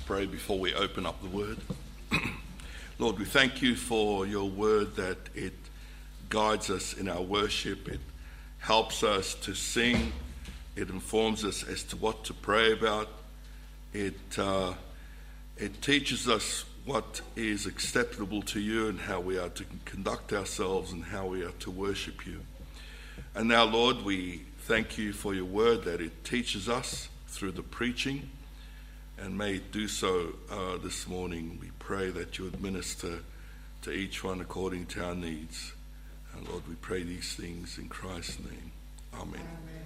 pray before we open up the word. Lord, we thank you for your word, that it guides us in our worship. It helps us to sing. It informs us as to what to pray about. It teaches us what is acceptable to you and how we are to conduct ourselves and how we are to worship you. And now, Lord, we thank you for your word, that it teaches us through the preaching, and may it do so this morning. We pray that you would minister to each one according to our needs. And Lord, we pray these things in Christ's name. Amen.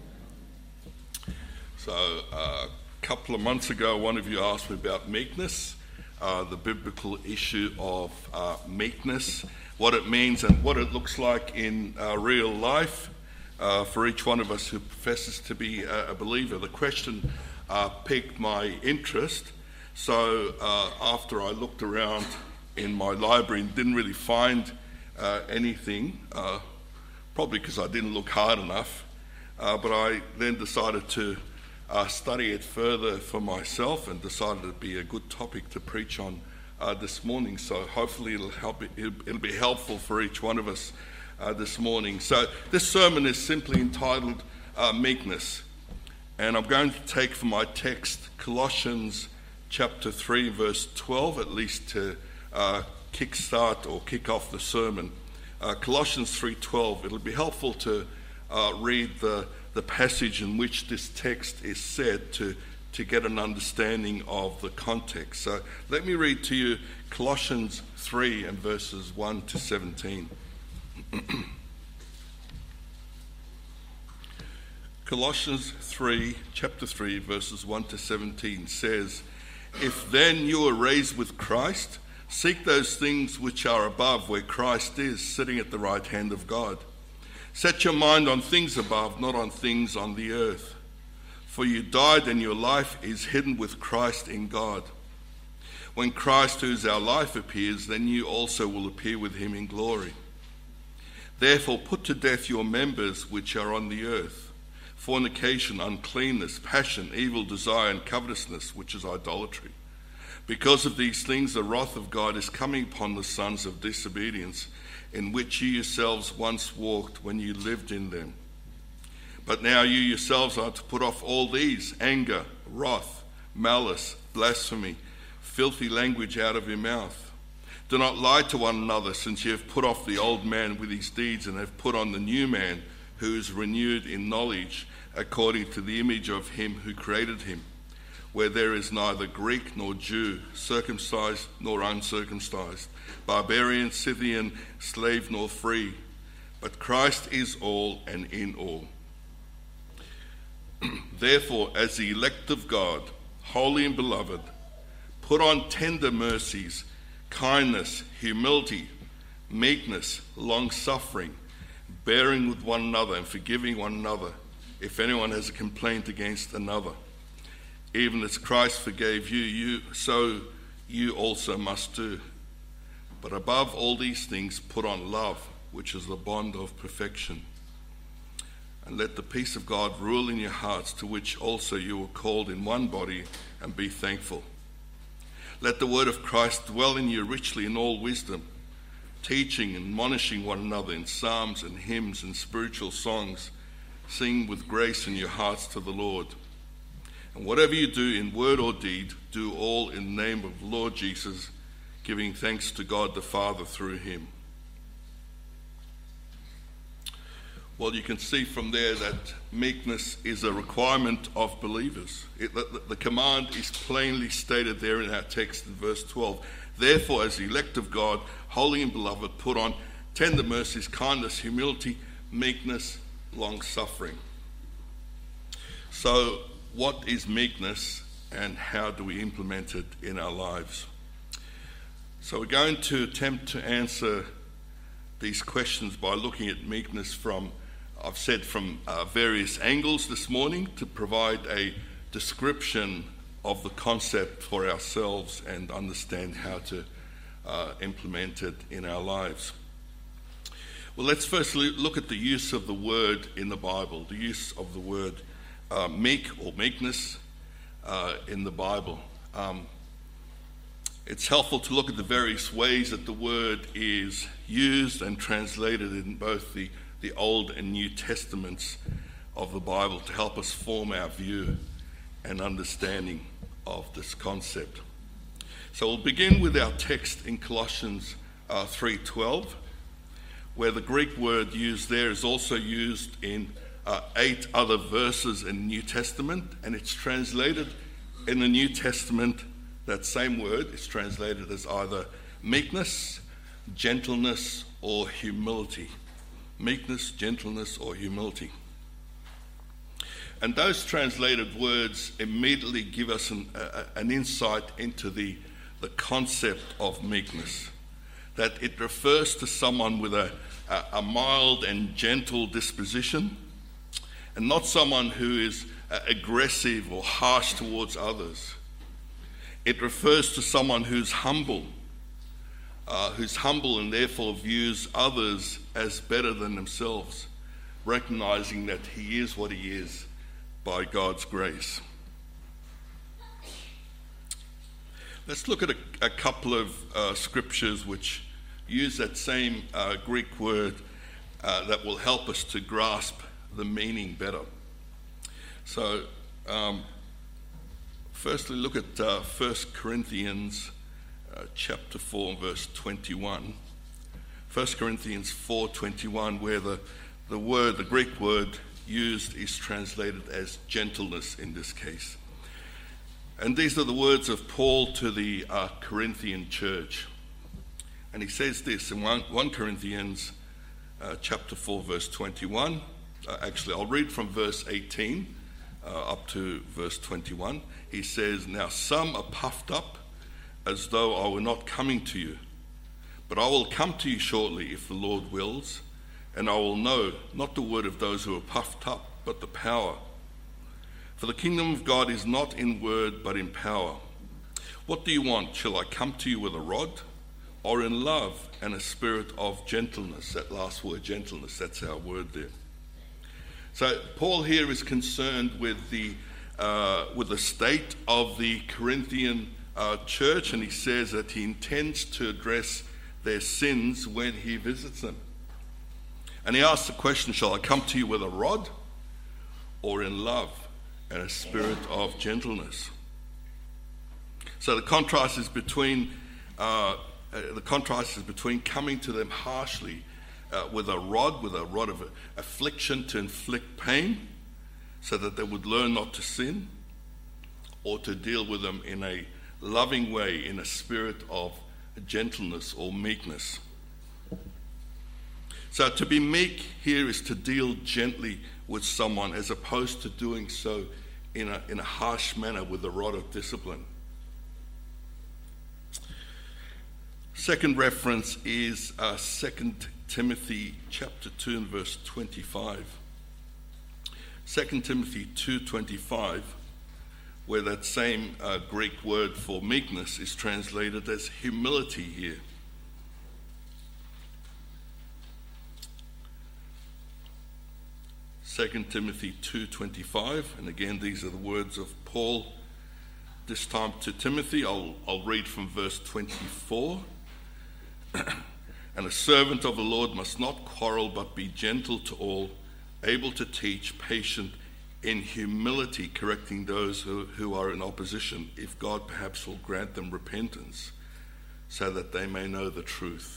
So a couple of months ago, one of you asked me about meekness, the biblical issue of meekness, what it means and what it looks like in real life for each one of us who professes to be a believer. The question piqued my interest, so after I looked around in my library and didn't really find anything, probably because I didn't look hard enough, but I then decided to study it further for myself and decided it'd be a good topic to preach on this morning. So hopefully it'll be helpful for each one of us this morning. So this sermon is simply entitled Meekness. And I'm going to take for my text Colossians chapter 3, verse 12, at least to kickstart or kick off the sermon. Colossians 3:12. It'll be helpful to read the passage in which this text is said to get an understanding of the context. So let me read to you Colossians 3 and verses 1 to 17. Colossians 3, chapter 3, verses 1 to 17 says, "If then you are raised with Christ, seek those things which are above, where Christ is, sitting at the right hand of God. Set your mind on things above, not on things on the earth. For you died, and your life is hidden with Christ in God. When Christ, who is our life, appears, then you also will appear with him in glory. Therefore put to death your members which are on the earth, fornication, uncleanness, passion, evil desire, and covetousness, which is idolatry. Because of these things the wrath of God is coming upon the sons of disobedience, in which you yourselves once walked when you lived in them. But now you yourselves are to put off all these: anger, wrath, malice, blasphemy, filthy language out of your mouth. Do not lie to one another, since you have put off the old man with his deeds and have put on the new man, who is renewed in knowledge according to the image of him who created him, where there is neither Greek nor Jew, circumcised nor uncircumcised, barbarian, Scythian, slave nor free, but Christ is all and in all. Therefore, as the elect of God, holy and beloved, put on tender mercies, kindness, humility, meekness, long-suffering, bearing with one another and forgiving one another, if anyone has a complaint against another. Even as Christ forgave you, so you also must do. But above all these things, put on love, which is the bond of perfection. And let the peace of God rule in your hearts, to which also you were called in one body, and be thankful. Let the word of Christ dwell in you richly in all wisdom, teaching and admonishing one another in psalms and hymns and spiritual songs, sing with grace in your hearts to the Lord. And whatever you do in word or deed, do all in the name of the Lord Jesus, giving thanks to God the Father through him." Well, you can see from there that meekness is a requirement of believers. The command is plainly stated there in our text in verse 12. Therefore, as the elect of God, holy and beloved, put on tender mercies, kindness, humility, meekness, long-suffering. So, what is meekness and how do we implement it in our lives? So we're going to attempt to answer these questions by looking at meekness from various angles this morning, to provide a description of the concept for ourselves and understand how to implement it in our lives. Well, let's first look at the use of the word in the Bible, the use of the word meek or meekness in the Bible. it's helpful to look at the various ways that the word is used and translated in both the Old and New Testaments of the Bible to help us form our view and understanding of this concept. So we'll begin with our text in Colossians 3:12, where the Greek word used there is also used in 8 other verses in the New Testament, and it's translated in the New Testament, that same word is translated as either meekness, gentleness, or humility. Meekness, gentleness, or humility. And those translated words immediately give us an insight into the concept of meekness, that it refers to someone with a mild and gentle disposition, and not someone who is aggressive or harsh towards others. It refers to someone who's humble and therefore views others as better than themselves, recognizing that he is what he is by God's grace. Let's look at a couple of scriptures which use that same Greek word that will help us to grasp the meaning better. So, firstly, look at 1 Corinthians chapter 4, verse 21. 1 Corinthians 4:21, where the Greek word used is translated as gentleness in this case. And these are the words of Paul to the Corinthian church. And he says this in 1 Corinthians chapter 4, verse 21. Actually, I'll read from verse 18 up to verse 21. He says, "Now some are puffed up as though I were not coming to you. But I will come to you shortly if the Lord wills, and I will know not the word of those who are puffed up, but the power. For the kingdom of God is not in word, but in power. What do you want? Shall I come to you with a rod, or in love and a spirit of gentleness?" That last word, gentleness, that's our word there. So Paul here is concerned with the state of the Corinthian church, and he says that he intends to address their sins when he visits them. And he asks the question, shall I come to you with a rod, or in love and a spirit of gentleness? So the contrast is between coming to them harshly with a rod of affliction to inflict pain, so that they would learn not to sin, or to deal with them in a loving way, in a spirit of gentleness or meekness. So to be meek here is to deal gently with someone, as opposed to doing so in a harsh manner with the rod of discipline. Second reference is 2 Timothy chapter 2 and verse 25. 2 Timothy 2:25, where that same Greek word for meekness is translated as humility here. Second Timothy 2:25, and again these are the words of Paul, this time to Timothy. I'll read from verse 24. "And a servant of the Lord must not quarrel, but be gentle to all, able to teach, patient, in humility, correcting those who are in opposition, if God perhaps will grant them repentance, so that they may know the truth."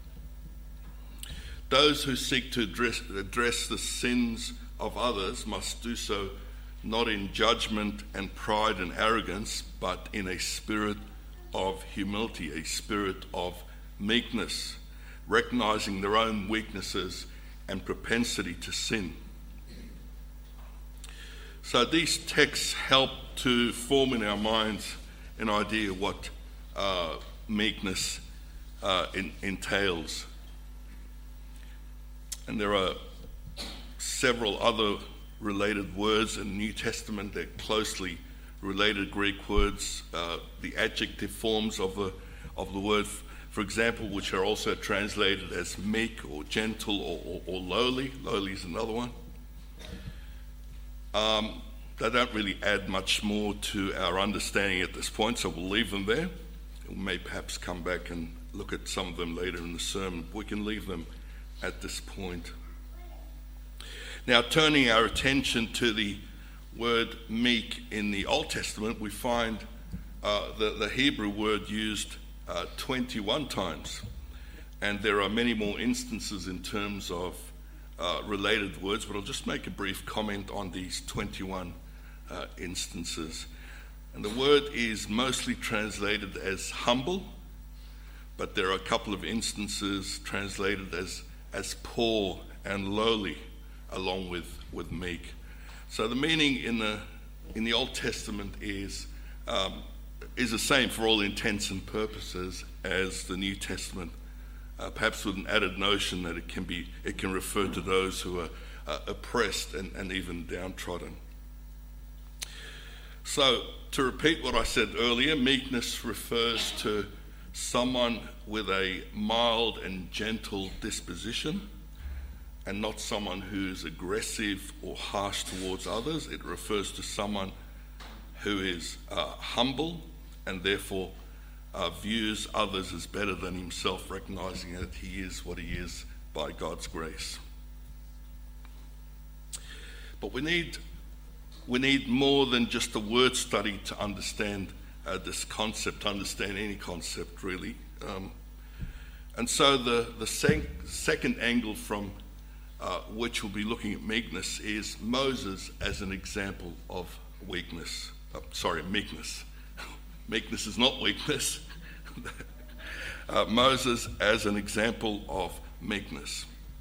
Those who seek to address the sins of others must do so not in judgment and pride and arrogance, but in a spirit of humility, a spirit of meekness, recognizing their own weaknesses and propensity to sin. So these texts help to form in our minds an idea of what meekness entails. And there are several other related words in the New Testament. They're closely related Greek words, the adjective forms of the word, for example, which are also translated as meek or gentle or lowly. Lowly is another one. They don't really add much more to our understanding at this point, so we'll leave them there. We may perhaps come back and look at some of them later in the sermon. We can leave them at this point. Now, turning our attention to the word meek in the Old Testament, we find the Hebrew word used 21 times. And there are many more instances in terms of related words, but I'll just make a brief comment on these 21 instances. And the word is mostly translated as humble, but there are a couple of instances translated as poor and lowly, along with meek. So the meaning in the Old Testament is the same for all intents and purposes as the New Testament, perhaps with an added notion that it can refer to those who are oppressed and even downtrodden. So, to repeat what I said earlier, meekness refers to someone with a mild and gentle disposition, and not someone who's aggressive or harsh towards others. It refers to someone who is humble and therefore views others as better than himself, recognizing that he is what he is by God's grace. But we need more than just a word study to understand this concept, to understand any concept really. And so the second angle from which we'll be looking at meekness is Moses as an example of meekness. Meekness is not weakness. Moses as an example of meekness.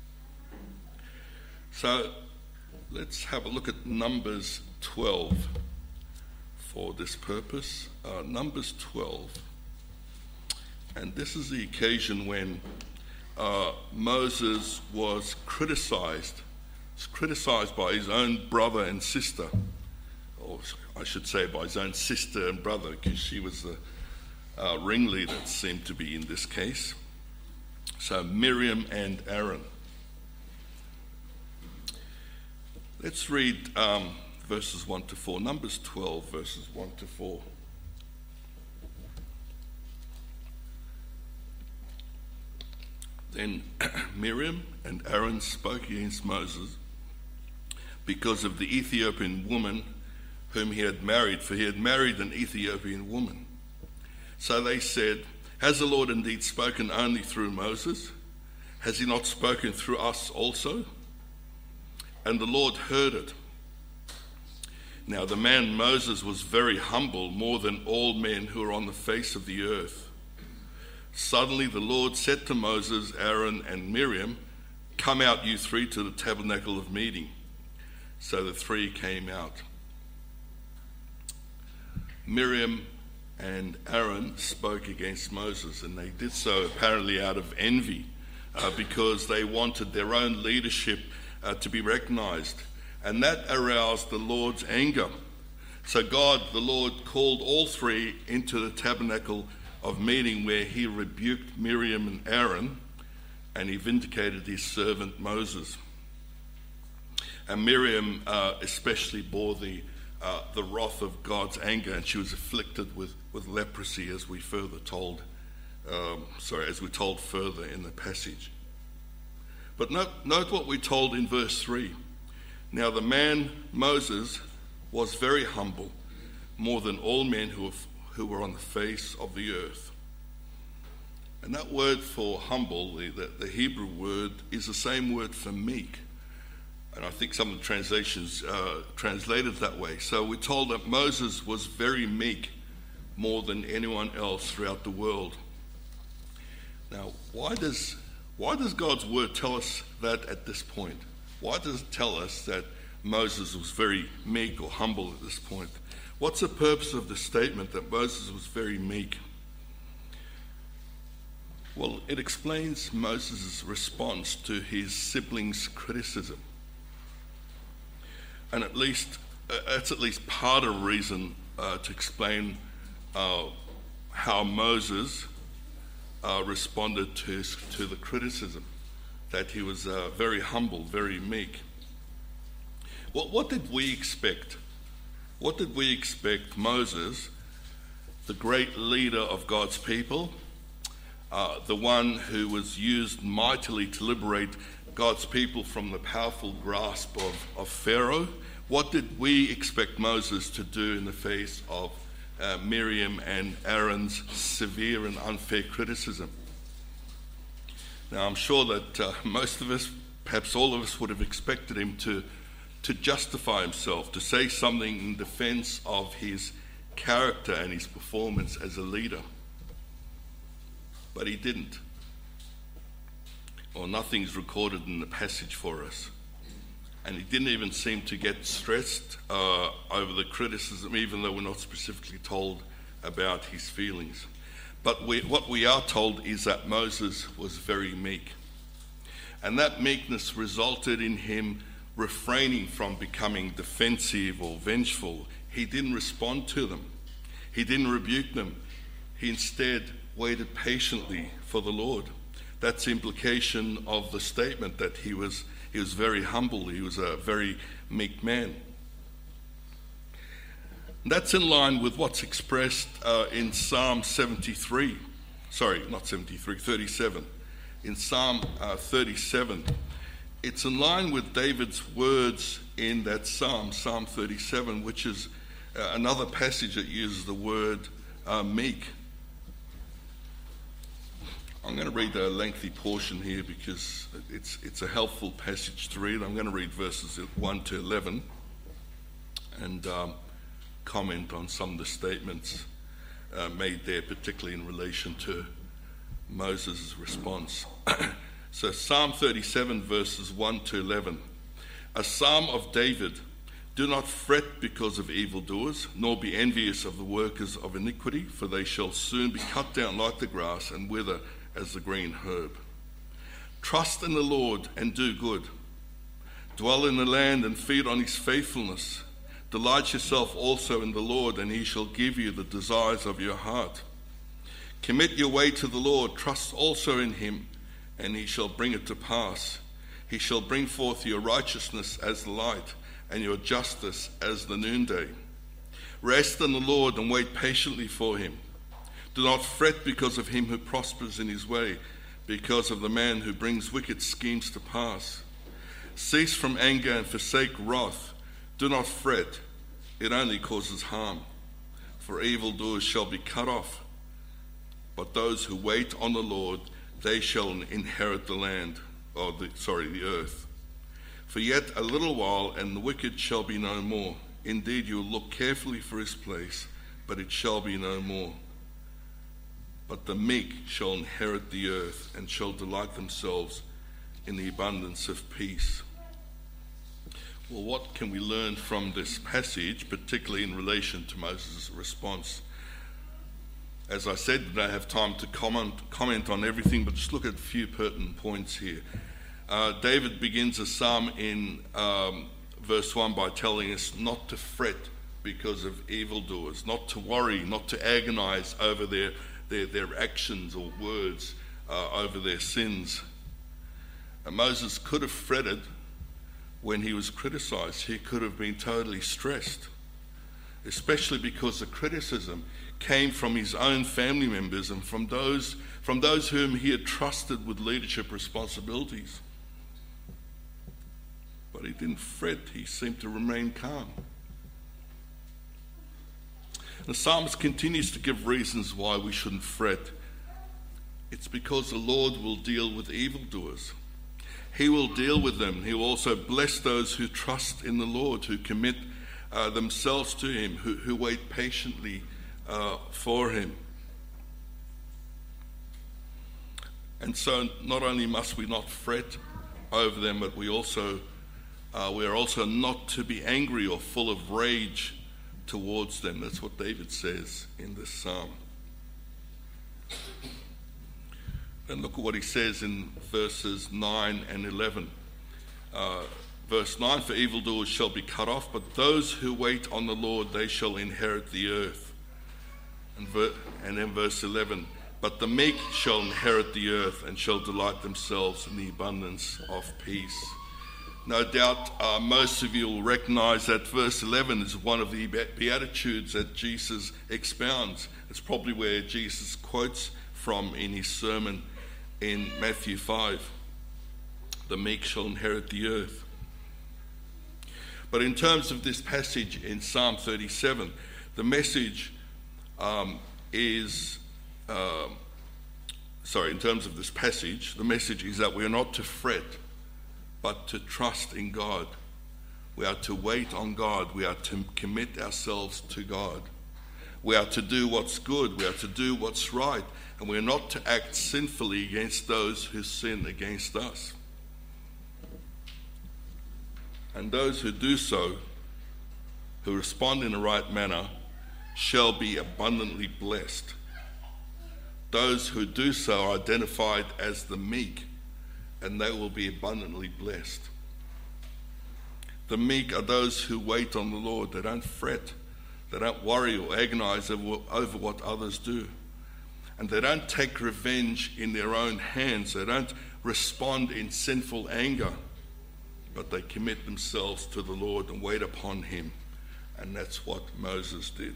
So let's have a look at Numbers 12 for this purpose. Numbers 12. And this is the occasion when Moses was criticized by his own brother and sister, or I should say by his own sister and brother, because she was the ringleader, it seemed to be in this case. So Miriam and Aaron. Let's read verses 1 to 4. Numbers 12, verses 1 to 4. Then Miriam and Aaron spoke against Moses because of the Ethiopian woman whom he had married, for he had married an Ethiopian woman. So they said, "Has the Lord indeed spoken only through Moses? Has he not spoken through us also?" And the Lord heard it. Now the man Moses was very humble, more than all men who are on the face of the earth. Suddenly the Lord said to Moses, Aaron, and Miriam, "Come out, you three, to the tabernacle of meeting." So the three came out. Miriam and Aaron spoke against Moses, and they did so apparently out of envy, because they wanted their own leadership to be recognized. And that aroused the Lord's anger. So God, the Lord, called all three into the tabernacle of meeting, where he rebuked Miriam and Aaron, and he vindicated his servant Moses. And Miriam especially bore the wrath of God's anger, and she was afflicted with leprosy, as we told further in the passage. But note what we told in verse 3. Now the man Moses was very humble, more than all men who were on the face of the earth. And that word for humble, the Hebrew word, is the same word for meek. And I think some of the translations translate it that way. So we're told that Moses was very meek, more than anyone else throughout the world. Now, why does God's word tell us that at this point? Why does it tell us that Moses was very meek or humble at this point? What's the purpose of the statement that Moses was very meek? Well, it explains Moses' response to his siblings' criticism. And that's at least part of the reason to explain how Moses responded to the criticism, that he was very humble, very meek. What did we expect? What did we expect Moses the great leader of God's people, the one who was used mightily to liberate God's people from the powerful grasp of Pharaoh. What did we expect Moses to do in the face of Miriam and Aaron's severe and unfair criticism? Now, I'm sure that most of us, perhaps all of us, would have expected him to justify himself, to say something in defense of his character and his performance as a leader. But he didn't. Or nothing's recorded in the passage for us. And he didn't even seem to get stressed over the criticism, even though we're not specifically told about his feelings. But what we are told is that Moses was very meek. And that meekness resulted in him refraining from becoming defensive or vengeful. He didn't respond to them. He didn't rebuke them. He instead waited patiently for the Lord. That's the implication of the statement, that he was very humble. He was a very meek man. That's in line with what's expressed in Psalm 37. In Psalm 37. It's in line with David's words in that Psalm 37, which is another passage that uses the word meek. I'm going to read a lengthy portion here because it's a helpful passage to read. I'm going to read verses 1 to 11 and comment on some of the statements made there, particularly in relation to Moses' response. So Psalm 37, verses 1 to 11. A psalm of David. Do not fret because of evildoers, nor be envious of the workers of iniquity, for they shall soon be cut down like the grass and wither as the green herb. Trust in the Lord and do good. Dwell in the land and feed on his faithfulness. Delight yourself also in the Lord, and he shall give you the desires of your heart. Commit your way to the Lord. Trust also in him, and he shall bring it to pass. He shall bring forth your righteousness as the light, and your justice as the noonday. Rest in the Lord and wait patiently for him. Do not fret because of him who prospers in his way, because of the man who brings wicked schemes to pass. Cease from anger and forsake wrath. Do not fret, it only causes harm. For evildoers shall be cut off, but those who wait on the Lord, they shall inherit the land, the earth. For yet a little while, and the wicked shall be no more. Indeed, you will look carefully for his place, but it shall be no more. But the meek shall inherit the earth, and shall delight themselves in the abundance of peace. Well, what can we learn from this passage, particularly in relation to Moses' response? As I said, I don't have time to comment on everything, but just look at a few pertinent points here. David begins a psalm in verse 1 by telling us not to fret because of evildoers, not to worry, not to agonize over their actions or words, over their sins. And Moses could have fretted when he was criticized. He could have been totally stressed, especially because the criticism came from his own family members and from those whom he had trusted with leadership responsibilities. But he didn't fret. He seemed to remain calm. The psalmist continues to give reasons why we shouldn't fret. It's because the Lord will deal with evildoers. He will deal with them. He will also bless those who trust in the Lord, who commit themselves to him, who wait patiently for him. And so not only must we not fret over them, but we are also not to be angry or full of rage towards them. That's what David says in this psalm. And look at what he says in verses 9 and 11. Verse 9, for evildoers shall be cut off, but those who wait on the Lord, they shall inherit the earth. And then verse 11, but the meek shall inherit the earth and shall delight themselves in the abundance of peace. No doubt most of you will recognize that verse 11 is one of the Beatitudes that Jesus expounds. It's probably where Jesus quotes from in his sermon in Matthew 5. The meek shall inherit the earth. But in terms of this passage in Psalm 37, the message in terms of this passage, the message is that we are not to fret, but to trust in God. We are to wait on God. We are to commit ourselves to God. We are to do what's good. We are to do what's right. And we are not to act sinfully against those who sin against us. And those who do so, who respond in the right manner, shall be abundantly blessed. Those who do so are identified as the meek, and they will be abundantly blessed. The meek are those who wait on the Lord. They don't fret. They don't worry or agonize over what others do. And they don't take revenge in their own hands. They don't respond in sinful anger, but they commit themselves to the Lord and wait upon him. And that's what Moses did.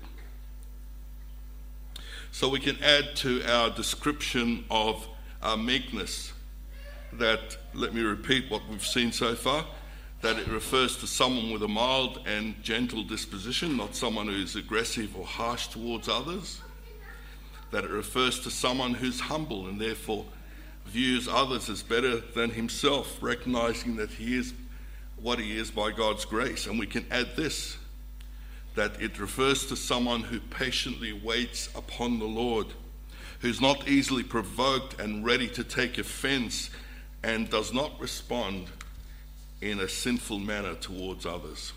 So we can add to our description of our meekness that, let me repeat what we've seen so far, that it refers to someone with a mild and gentle disposition, not someone who is aggressive or harsh towards others. That it refers to someone who's humble and therefore views others as better than himself, recognizing that he is what he is by God's grace. And we can add this, that it refers to someone who patiently waits upon the Lord, who's not easily provoked and ready to take offense, and does not respond in a sinful manner towards others.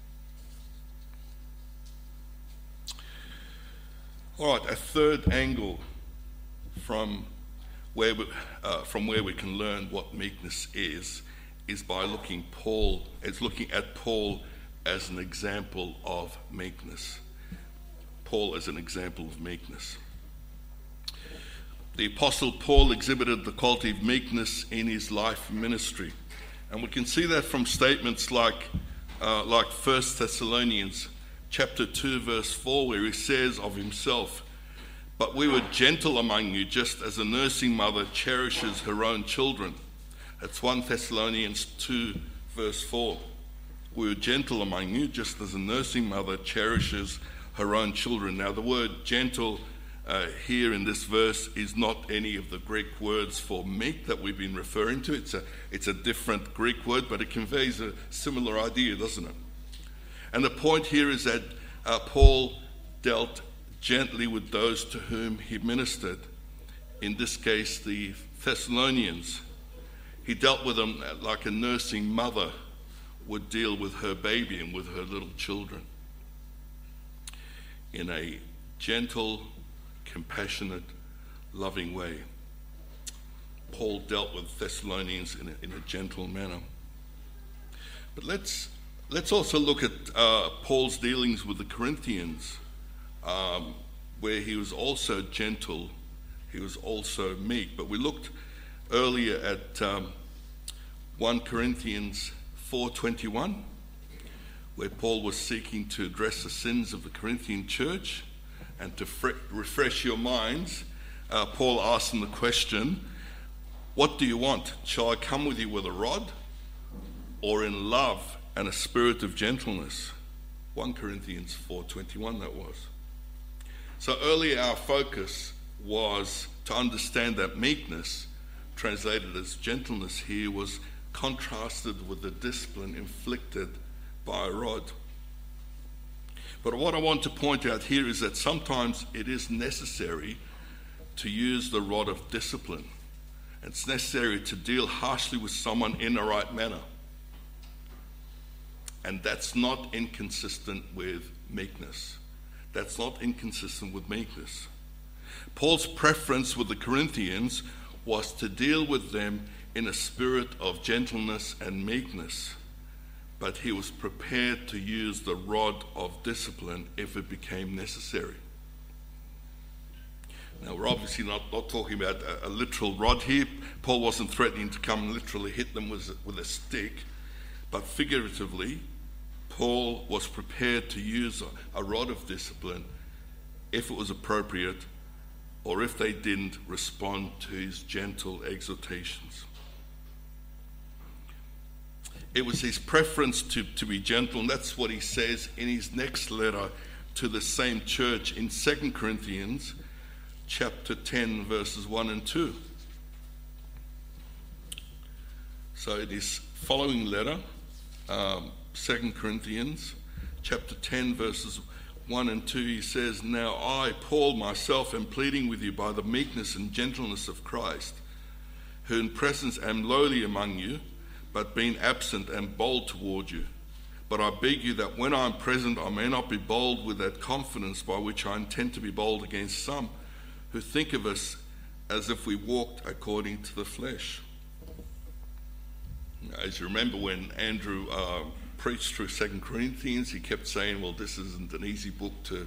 All right, a third angle from where we can learn what meekness is by looking at Paul as an example of meekness. Paul as an example of meekness. The Apostle Paul exhibited the quality of meekness in his life and ministry. And we can see that from statements like 1 Thessalonians chapter 2, verse 4, where he says of himself, "But we were gentle among you, just as a nursing mother cherishes her own children." That's 1 Thessalonians 2, verse 4. "We were gentle among you, just as a nursing mother cherishes her own children." Now, the word gentle here in this verse is not any of the Greek words for meek that we've been referring to. It's a different Greek word, but it conveys a similar idea, doesn't it? And the point here is that Paul dealt gently with those to whom he ministered. In this case, the Thessalonians. He dealt with them like a nursing mother would deal with her baby and with her little children, in a gentle, compassionate, loving way. Paul dealt with Thessalonians in a gentle manner. But let's also look at Paul's dealings with the Corinthians, where he was also gentle, he was also meek. But we looked earlier at 1 Corinthians 4:21, where Paul was seeking to address the sins of the Corinthian church. And to refresh your minds, Paul asked them the question, "What do you want? Shall I come with you with a rod, or in love and a spirit of gentleness?" 1 Corinthians 4:21 that was. So earlier our focus was to understand that meekness, translated as gentleness here, was contrasted with the discipline inflicted by a rod. But what I want to point out here is that sometimes it is necessary to use the rod of discipline. It's necessary to deal harshly with someone in the right manner. And that's not inconsistent with meekness. That's not inconsistent with meekness. Paul's preference with the Corinthians was to deal with them in a spirit of gentleness and meekness. But he was prepared to use the rod of discipline if it became necessary. Now, we're obviously not talking about a literal rod here. Paul wasn't threatening to come and literally hit them with a stick. but figuratively, Paul was prepared to use a rod of discipline if it was appropriate, or if they didn't respond to his gentle exhortations. It was his preference to be gentle, and that's what he says in his next letter to the same church in 2 Corinthians chapter 10, verses 1 and 2. So in his following letter, 2 Corinthians chapter 10, verses 1 and 2, he says, "Now I, Paul, myself, am pleading with you by the meekness and gentleness of Christ, who in presence am lowly among you, but being absent am bold toward you. But I beg you that when I am present I may not be bold with that confidence by which I intend to be bold against some who think of us as if we walked according to the flesh." As you remember, when Andrew preached through 2 Corinthians, he kept saying, well, this isn't an easy book to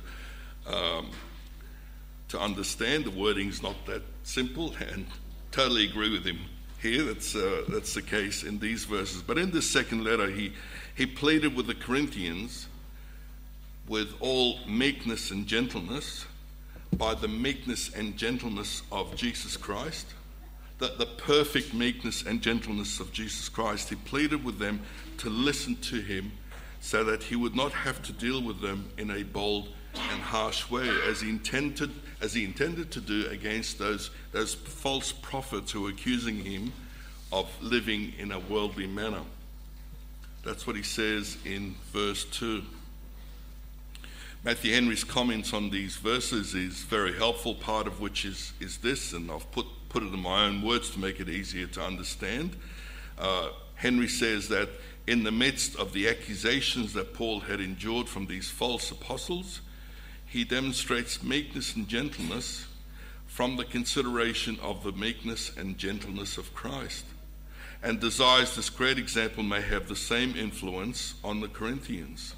understand. The wording's not that simple, and totally agree with him here. That's the case in these verses. But in this second letter, he pleaded with the Corinthians with all meekness and gentleness, by the meekness and gentleness of Jesus Christ, the perfect meekness and gentleness of Jesus Christ. He pleaded with them to listen to him so that he would not have to deal with them in a bold and harsh way, as he intended to do against those false prophets who were accusing him of living in a worldly manner. That's what he says in verse 2. Matthew Henry's comments on these verses is very helpful, part of which is this, and I've put it in my own words to make it easier to understand. Henry says that in the midst of the accusations that Paul had endured from these false apostles, he demonstrates meekness and gentleness from the consideration of the meekness and gentleness of Christ, and desires this great example may have the same influence on the Corinthians.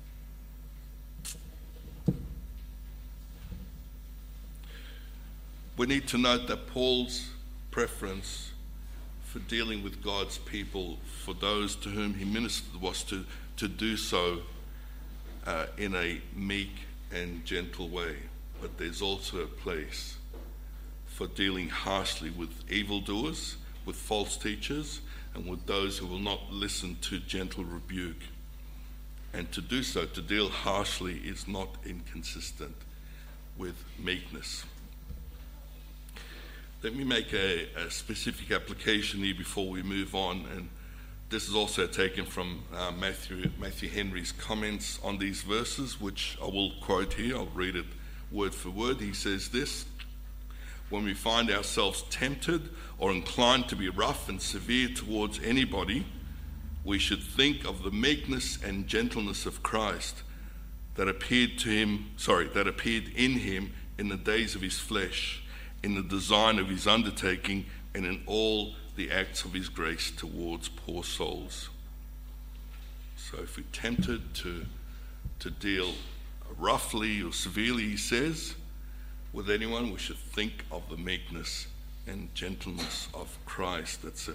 We need to note that Paul's preference for dealing with God's people, for those to whom he ministered, was to do so in a meek and gentle way. But there's also a place for dealing harshly with evildoers, with false teachers, and with those who will not listen to gentle rebuke. And to do so, to deal harshly, is not inconsistent with meekness. Let me make a specific application here before we move on, and this is also taken from Matthew Henry's comments on these verses, which I will quote here. I'll read it word for word. He says this: "When we find ourselves tempted or inclined to be rough and severe towards anybody, we should think of the meekness and gentleness of Christ that appeared in him in the days of his flesh, in the design of his undertaking, and in all the acts of his grace towards poor souls." So if we're tempted to deal roughly or severely, he says, with anyone, we should think of the meekness and gentleness of Christ. That's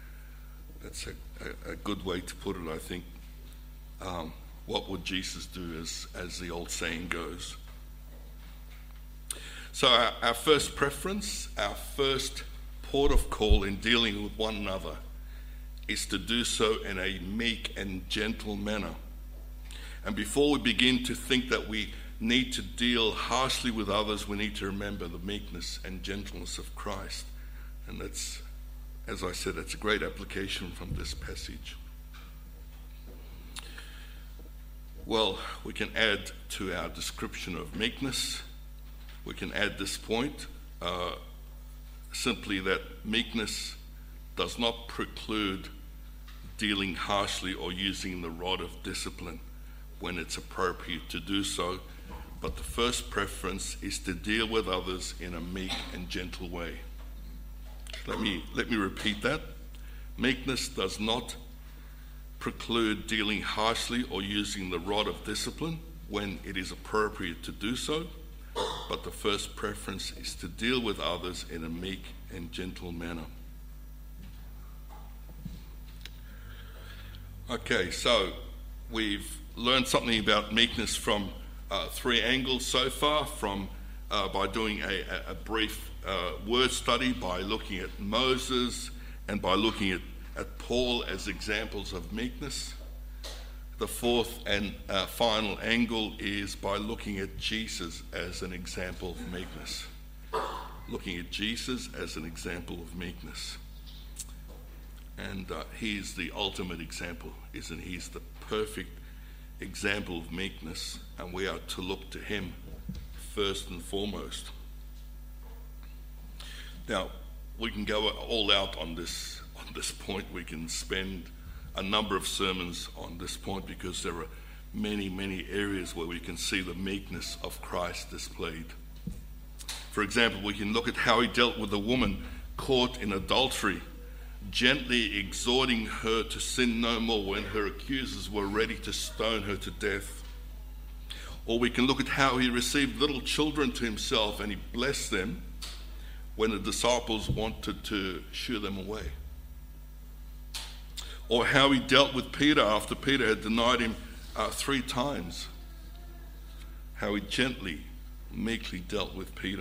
a good way to put it, I think. What would Jesus do, as the old saying goes? So our first preference, our first port of call in dealing with one another, is to do so in a meek and gentle manner. And before we begin to think that we need to deal harshly with others, we need to remember the meekness and gentleness of Christ. And that's, as I said, that's a great application from this passage. Well, we can add to our description of meekness, we can add this point, simply that meekness does not preclude dealing harshly or using the rod of discipline when it's appropriate to do so, but the first preference is to deal with others in a meek and gentle way. Let me repeat that. Meekness does not preclude dealing harshly or using the rod of discipline when it is appropriate to do so, but the first preference is to deal with others in a meek and gentle manner. Okay, so we've learned something about meekness from three angles so far, from by doing a brief word study, by looking at Moses, and by looking at Paul as examples of meekness. The fourth and final angle is by looking at Jesus as an example of meekness. Looking at Jesus as an example of meekness. And he's the ultimate example, isn't he? He's the perfect example of meekness, and we are to look to him first and foremost. Now, we can go all out on this point. We can spend a number of sermons on this point because there are many, many areas where we can see the meekness of Christ displayed. For example, we can look at how he dealt with a woman caught in adultery, gently exhorting her to sin no more when her accusers were ready to stone her to death. Or we can look at how he received little children to himself and he blessed them when the disciples wanted to shoo them away. Or how he dealt with Peter after Peter had denied him 3 times. How he gently, meekly dealt with Peter.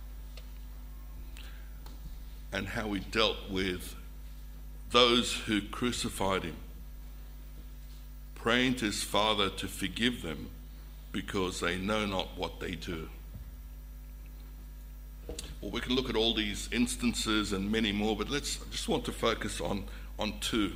And how he dealt with those who crucified him, praying to his Father to forgive them because they know not what they do. Well, we can look at all these instances and many more, but I just want to focus on two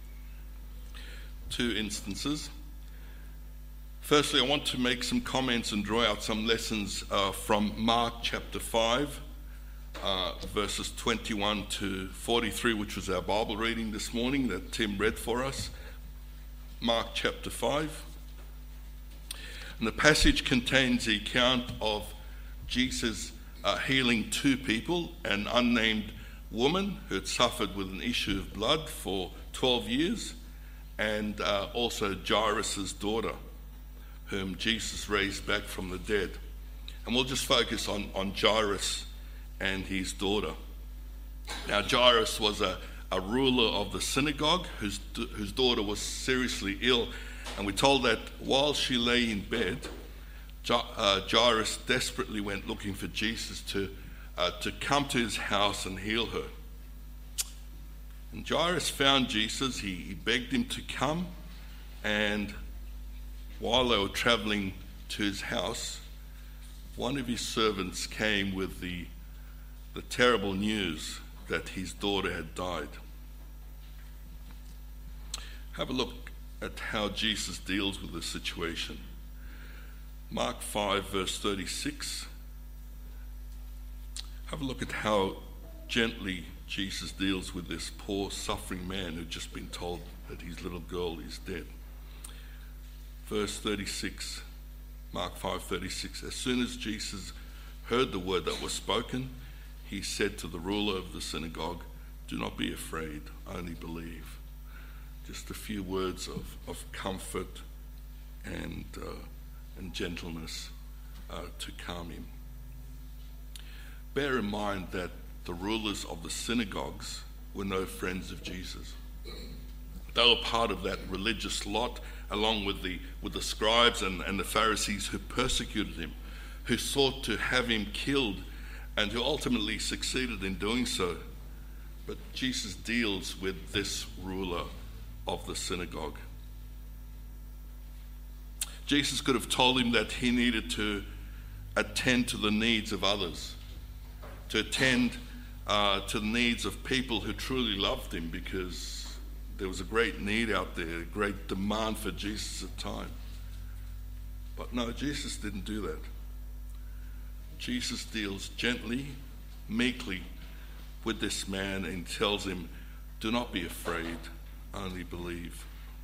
instances. Firstly, I want to make some comments and draw out some lessons from Mark chapter 5, verses 21 to 43, which was our Bible reading this morning that Tim read for us. Mark chapter 5. And the passage contains the account of Jesus healing 2 people, an unnamed woman who had suffered with an issue of blood for 12 years, and also Jairus' daughter, whom Jesus raised back from the dead. And we'll just focus on Jairus and his daughter. Now, Jairus was a ruler of the synagogue whose daughter was seriously ill, and we're told that while she lay in bed, Jairus desperately went looking for Jesus to come to his house and heal her. And Jairus found Jesus. He begged him to come, and while they were traveling to his house, one of his servants came with the terrible news that his daughter had died. Have a look at how Jesus deals with the situation. Mark 5 verse 36. Have a look at how gently Jesus deals with this poor suffering man who'd just been told that his little girl is dead. Verse 36, Mark 5:36. As soon as Jesus heard the word that was spoken, he said to the ruler of the synagogue, "Do not be afraid, only believe." Just a few words of comfort and gentleness to calm him. Bear in mind that the rulers of the synagogues were no friends of Jesus. They were part of that religious lot, along with the scribes and the Pharisees who persecuted him, who sought to have him killed, and who ultimately succeeded in doing so. But Jesus deals with this ruler of the synagogue. Jesus could have told him that he needed to attend to the needs of others, to attend to the needs of people who truly loved him, because there was a great need out there, a great demand for Jesus at the time. But no, Jesus didn't do that. Jesus deals gently, meekly with this man and tells him, "Do not be afraid, only believe."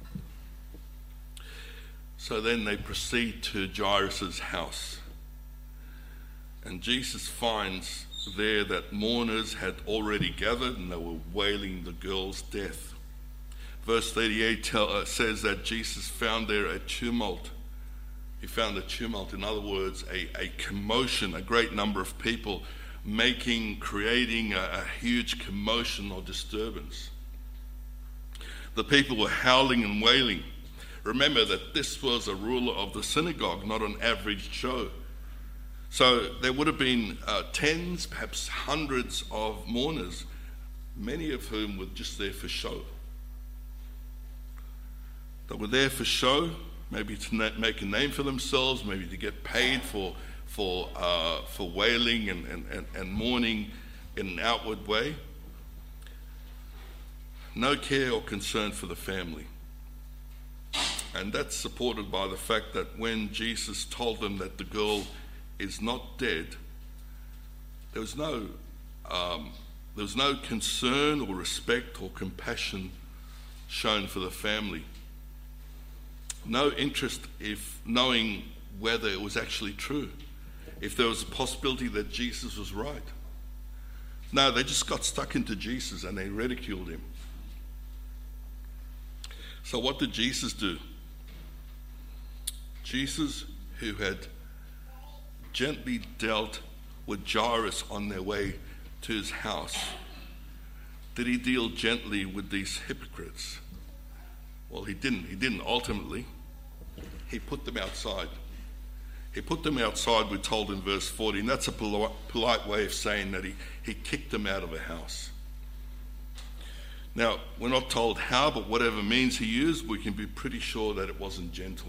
So then they proceed to Jairus' house. And Jesus finds there that mourners had already gathered and they were wailing the girl's death. Verse 38 says that Jesus found there a tumult. He found a tumult, in other words, a commotion, a great number of people creating a huge commotion or disturbance. The people were howling and wailing. Remember that this was a ruler of the synagogue, not an average Joe. So there would have been tens, perhaps hundreds of mourners, many of whom were just there for show. They were there for show, maybe to make a name for themselves, maybe to get paid for wailing and mourning in an outward way. No care or concern for the family. And that's supported by the fact that when Jesus told them that the girl is not dead, there was no concern or respect or compassion shown for the family. No interest if knowing whether it was actually true, if there was a possibility that Jesus was right. No, they just got stuck into Jesus and they ridiculed him. So what did Jesus do? Jesus, who had gently dealt with Jairus on their way to his house, did he deal gently with these hypocrites? Well, he didn't. He didn't ultimately. He put them outside. He put them outside, we're told in verse 40, and that's a polite way of saying that he kicked them out of a house. Now, we're not told how, but whatever means he used, we can be pretty sure that it wasn't gentle.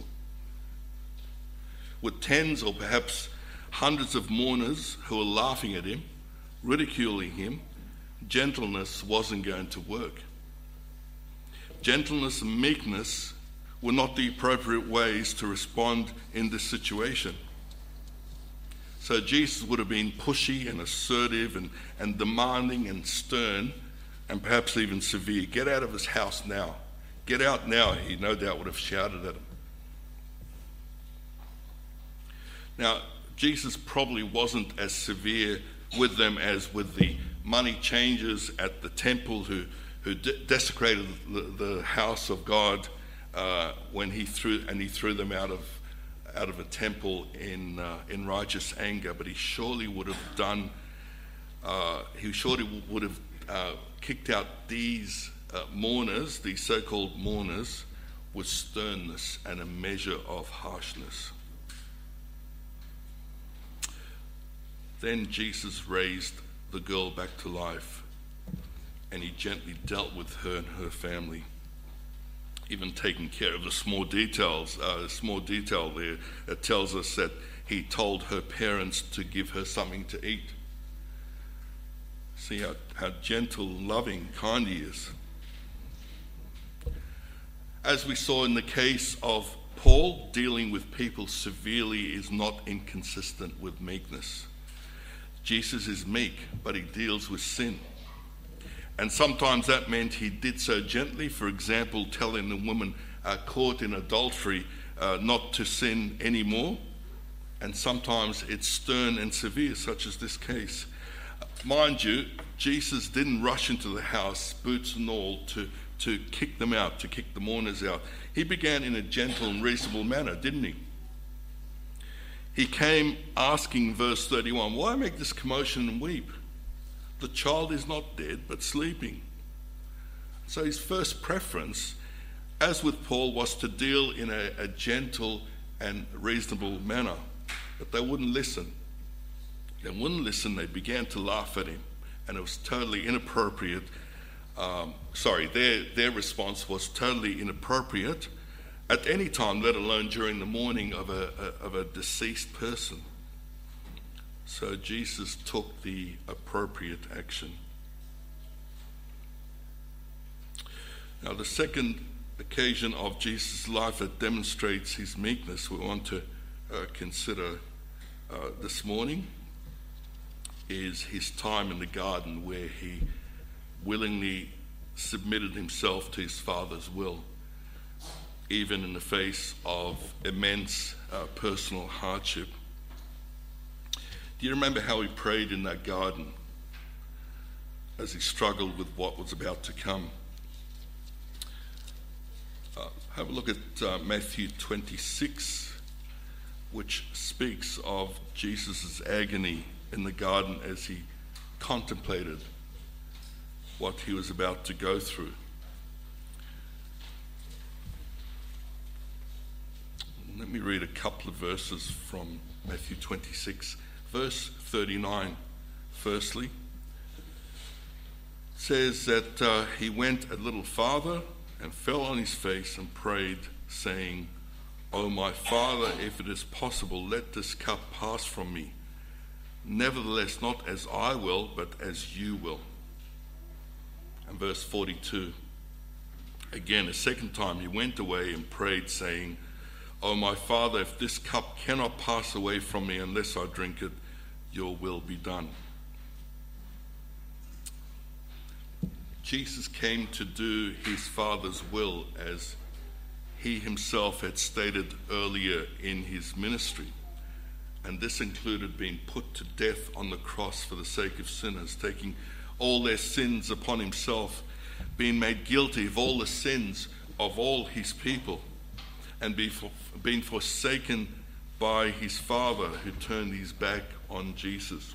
With tens or perhaps hundreds of mourners who were laughing at him, ridiculing him, gentleness wasn't going to work. Gentleness and meekness were not the appropriate ways to respond in this situation. So Jesus would have been pushy and assertive and demanding and stern and perhaps even severe. Get out of his house now. Get out now, he no doubt would have shouted at him. Now, Jesus probably wasn't as severe with them as with the money changers at the temple who desecrated the house of God when he threw them out of a temple in righteous anger. But he surely would have done. He surely would have kicked out these mourners, these so-called mourners, with sternness and a measure of harshness. Then Jesus raised the girl back to life, and he gently dealt with her and her family, even taking care of the small details. A small detail there that tells us that he told her parents to give her something to eat. See how gentle, loving, kind he is. As we saw in the case of Paul, dealing with people severely is not inconsistent with meekness. Jesus is meek, but he deals with sin. And sometimes that meant he did so gently, for example, telling the woman caught in adultery not to sin anymore. And sometimes it's stern and severe, such as this case. Mind you, Jesus didn't rush into the house, boots and all, to kick them out, to kick the mourners out. He began in a gentle and reasonable manner, didn't he? He came asking, verse 31, "Why make this commotion and weep? The child is not dead, but sleeping." So his first preference, as with Paul, was to deal in a gentle and reasonable manner. But they wouldn't listen. They wouldn't listen. They began to laugh at him. And it was totally inappropriate. Their response was totally inappropriate at any time, let alone during the mourning of a deceased person. So Jesus took the appropriate action. Now, the second occasion of Jesus' life that demonstrates his meekness we want to consider this morning is his time in the garden, where he willingly submitted himself to his Father's will, even in the face of immense personal hardship. Do you remember how he prayed in that garden as he struggled with what was about to come? Have a look at Matthew 26, which speaks of Jesus' agony in the garden as he contemplated what he was about to go through. Let me read a couple of verses from Matthew 26, verse 39. Firstly, says that he went a little farther and fell on his face and prayed, saying, "O my Father, if it is possible, let this cup pass from me. Nevertheless, not as I will, but as you will." And verse 42, again, a second time, he went away and prayed, saying, "O my Father, if this cup cannot pass away from me unless I drink it, your will be done." Jesus came to do his Father's will, as he himself had stated earlier in his ministry. And this included being put to death on the cross for the sake of sinners, taking all their sins upon himself, being made guilty of all the sins of all his people, and being forsaken by his Father, who turned his back on Jesus.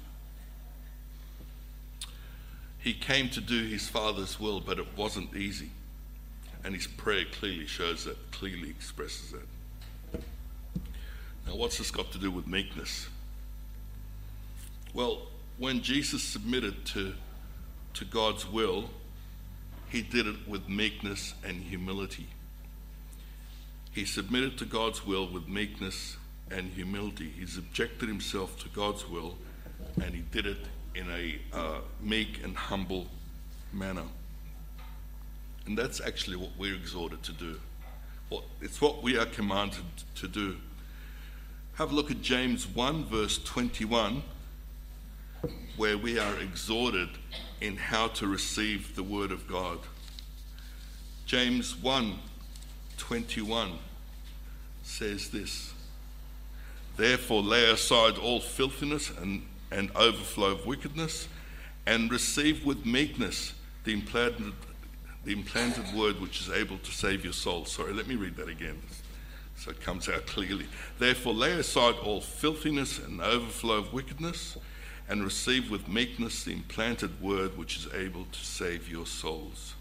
He came to do his Father's will, but it wasn't easy. And his prayer clearly shows that, clearly expresses that. Now, what's this got to do with meekness? Well, when Jesus submitted to God's will, he did it with meekness and humility. He submitted to God's will with meekness and humility. He subjected himself to God's will, and he did it in a meek and humble manner. And that's actually what we're exhorted to do. It's what we are commanded to do. Have a look at James 1 verse 21, where we are exhorted in how to receive the word of God. James 1:21 says this: "Therefore lay aside all filthiness and overflow of wickedness, and receive with meekness the implanted word which is able to save your soul." Sorry, let me read that again so it comes out clearly. "Therefore lay aside all filthiness and overflow of wickedness, and receive with meekness the implanted word which is able to save your souls."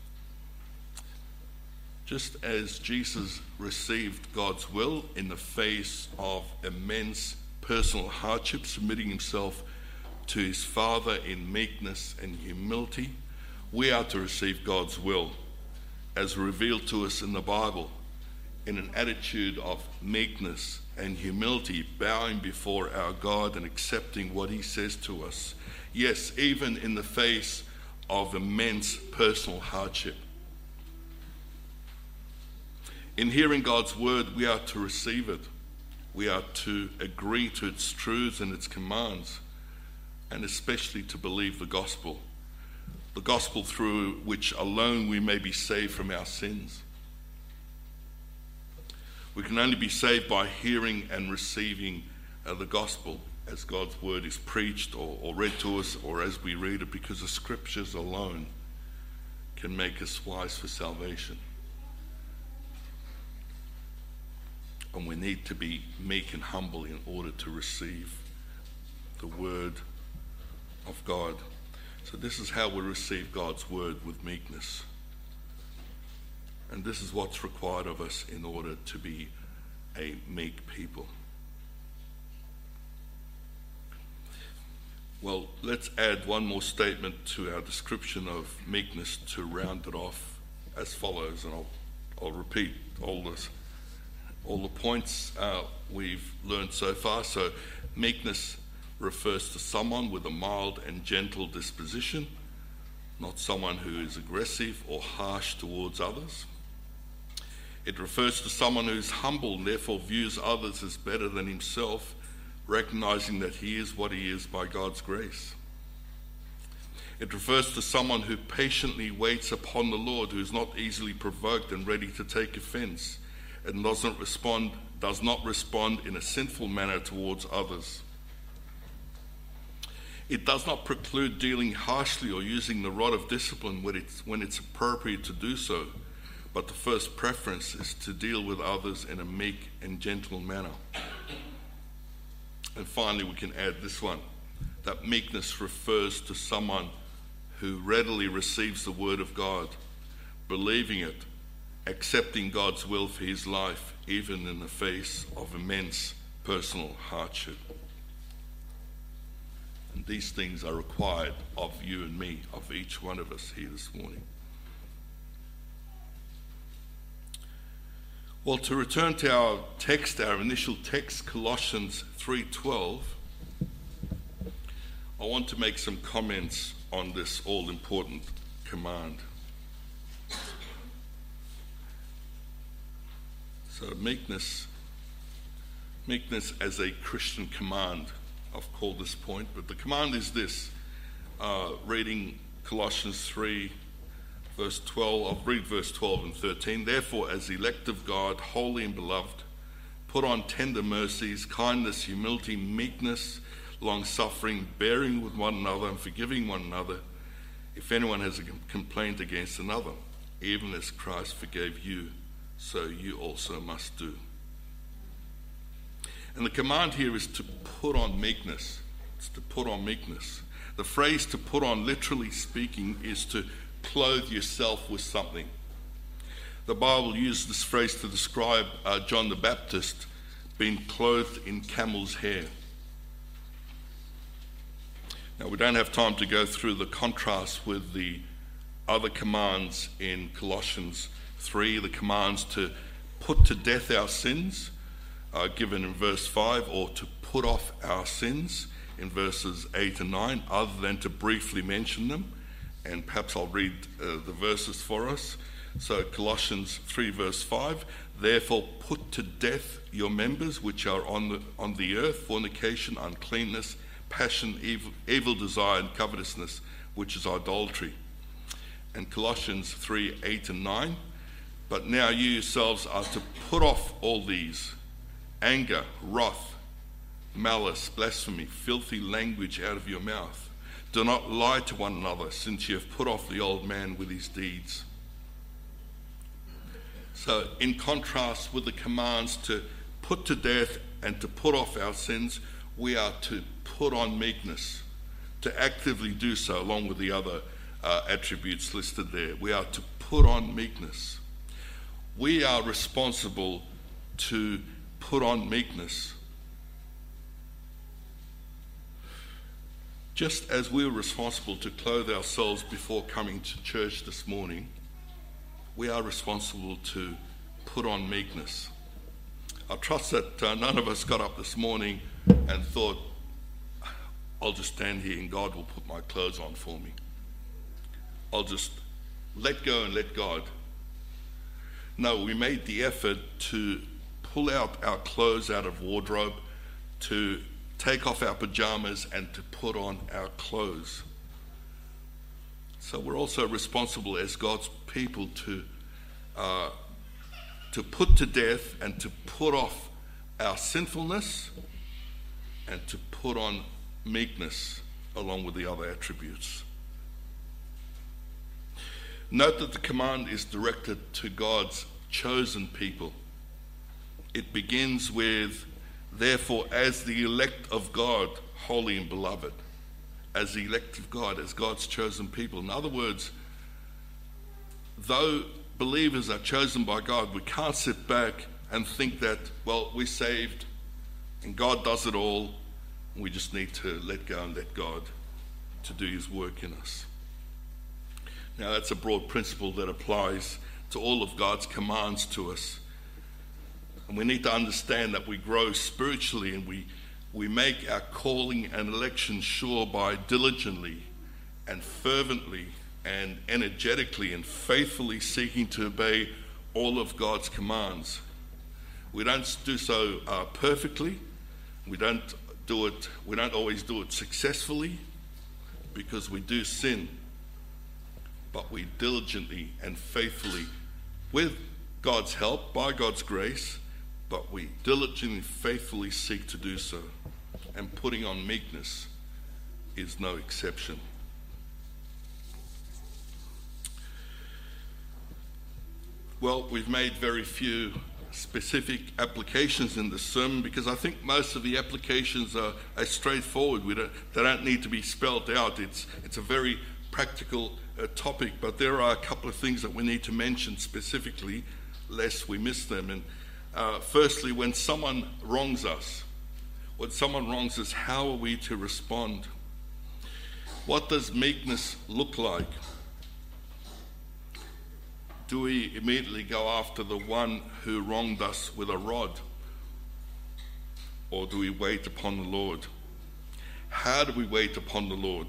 Just as Jesus received God's will in the face of immense personal hardship, submitting himself to his Father in meekness and humility, we are to receive God's will as revealed to us in the Bible in an attitude of meekness and humility, bowing before our God and accepting what he says to us. Yes, even in the face of immense personal hardship. In hearing God's word, we are to receive it. We are to agree to its truths and its commands, and especially to believe the gospel through which alone we may be saved from our sins. We can only be saved by hearing and receiving the gospel as God's word is preached or read to us, or as we read it, because the scriptures alone can make us wise for salvation. And we need to be meek and humble in order to receive the word of God. So this is how we receive God's word, with meekness. And this is what's required of us in order to be a meek people. Well, let's add one more statement to our description of meekness to round it off as follows, and I'll repeat all the points we've learned so far. So meekness refers to someone with a mild and gentle disposition, not someone who is aggressive or harsh towards others. It refers to someone who is humble and therefore views others as better than himself, recognizing that he is what he is by God's grace. It refers to someone who patiently waits upon the Lord, who is not easily provoked and ready to take offense, and does not respond in a sinful manner towards others. It does not preclude dealing harshly or using the rod of discipline when it's appropriate to do so, but the first preference is to deal with others in a meek and gentle manner. And finally, we can add this one, that meekness refers to someone who readily receives the word of God, believing it accepting God's will for his life, even in the face of immense personal hardship. And these things are required of you and me, of each one of us here this morning. Well, to return to our text, our initial text, Colossians 3:12, I want to make some comments on this all-important command. So meekness as a Christian command, I've called this point, but the command is this. Reading Colossians 3, verse 12, I'll read verse 12 and 13. Therefore, as elect of God, holy and beloved, put on tender mercies, kindness, humility, meekness, long-suffering, bearing with one another and forgiving one another, if anyone has a complaint against another, even as Christ forgave you, so you also must do. And the command here is to put on meekness. It's to put on meekness. The phrase to put on, literally speaking, is to clothe yourself with something. The Bible uses this phrase to describe John the Baptist being clothed in camel's hair. Now, we don't have time to go through the contrast with the other commands in Colossians 3, the commands to put to death our sins, given in verse 5, or to put off our sins in verses 8 and 9, other than to briefly mention them. And perhaps I'll read the verses for us. So Colossians 3 verse 5, therefore put to death your members which are on the earth, fornication, uncleanness, passion, evil desire, and covetousness, which is idolatry. And Colossians 3, 8 and 9, but now you yourselves are to put off all these: anger, wrath, malice, blasphemy, filthy language out of your mouth. Do not lie to one another, since you have put off the old man with his deeds. So in contrast with the commands to put to death and to put off our sins, we are to put on meekness, to actively do so along with the other attributes listed there. We are to put on meekness. We are responsible to put on meekness. Just as we were responsible to clothe ourselves before coming to church this morning, we are responsible to put on meekness. I trust that none of us got up this morning and thought, I'll just stand here and God will put my clothes on for me. I'll just let go and let God. No, we made the effort to pull out our clothes out of wardrobe, to take off our pajamas and to put on our clothes. So we're also responsible as God's people to put to death and to put off our sinfulness and to put on meekness along with the other attributes. Note that the command is directed to God's chosen people. It begins with, therefore, as the elect of God, holy and beloved. As the elect of God, as God's chosen people. In other words, though believers are chosen by God, we can't sit back and think that, well, we're saved and God does it all. We just need to let go and let God to do his work in us. Now, that's a broad principle that applies to all of God's commands to us. And we need to understand that we grow spiritually and we make our calling and election sure by diligently and fervently and energetically and faithfully seeking to obey all of God's commands. We don't do so perfectly. We don't always do it successfully, because we do sin. But we diligently and faithfully, with God's help, by God's grace, but we diligently and faithfully seek to do so. And putting on meekness is no exception. Well, we've made very few specific applications in the sermon because I think most of the applications are straightforward. They don't need to be spelled out. It's a very practical topic, but there are a couple of things that we need to mention specifically, lest we miss them. And firstly, when someone wrongs us, how are we to respond? What does meekness look like? Do we immediately go after the one who wronged us with a rod? Or do we wait upon the Lord? How do we wait upon the Lord?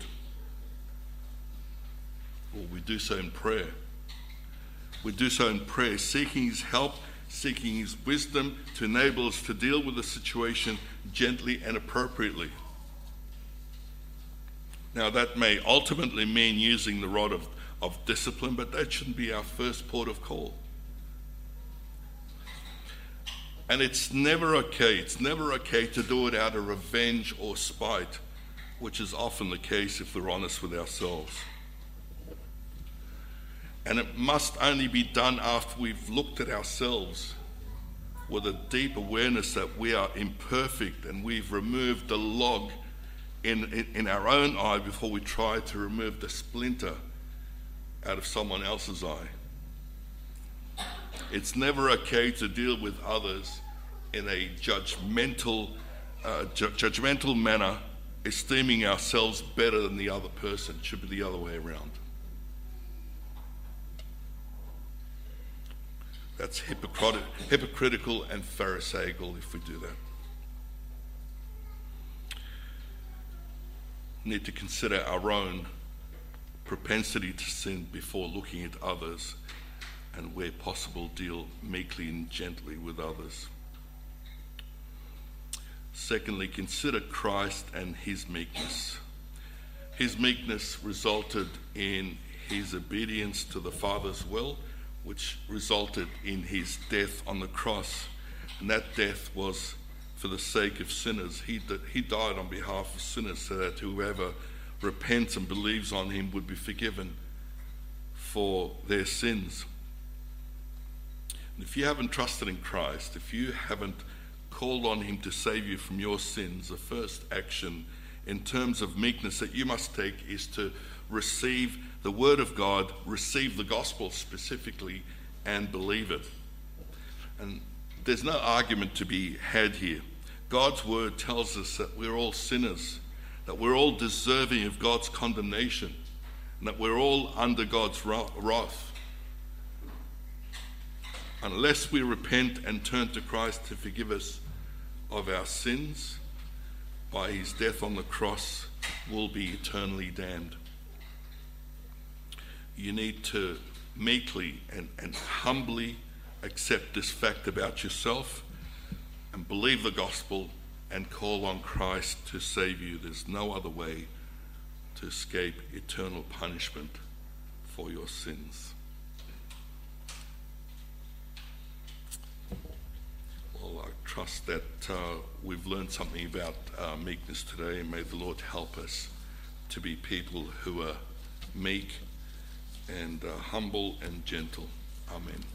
Well, we do so in prayer. We do so in prayer, seeking his help, seeking his wisdom to enable us to deal with the situation gently and appropriately. Now, that may ultimately mean using the rod of discipline, but that shouldn't be our first port of call. And it's never okay to do it out of revenge or spite, which is often the case if we're honest with ourselves. And it must only be done after we've looked at ourselves with a deep awareness that we are imperfect and we've removed the log in our own eye before we try to remove the splinter out of someone else's eye. It's never okay to deal with others in a judgmental manner, esteeming ourselves better than the other person. It should be the other way around. That's hypocritical and pharisaical if we do that. We need to consider our own propensity to sin before looking at others, and where possible deal meekly and gently with others. Secondly, consider Christ and his meekness. His meekness resulted in his obedience to the Father's will, which resulted in his death on the cross. And that death was for the sake of sinners. He died on behalf of sinners so that whoever repents and believes on him would be forgiven for their sins. And if you haven't trusted in Christ, if you haven't called on him to save you from your sins, the first action in terms of meekness that you must take is to receive the word of God, receive the gospel specifically, and believe it. And there's no argument to be had here. God's word tells us that we're all sinners, that we're all deserving of God's condemnation, and that we're all under God's wrath. Unless we repent and turn to Christ to forgive us of our sins, by his death on the cross, we'll be eternally damned. You need to meekly and humbly accept this fact about yourself and believe the gospel and call on Christ to save you. There's no other way to escape eternal punishment for your sins. Well, I trust that we've learned something about meekness today, and may the Lord help us to be people who are meek and humble and gentle. Amen.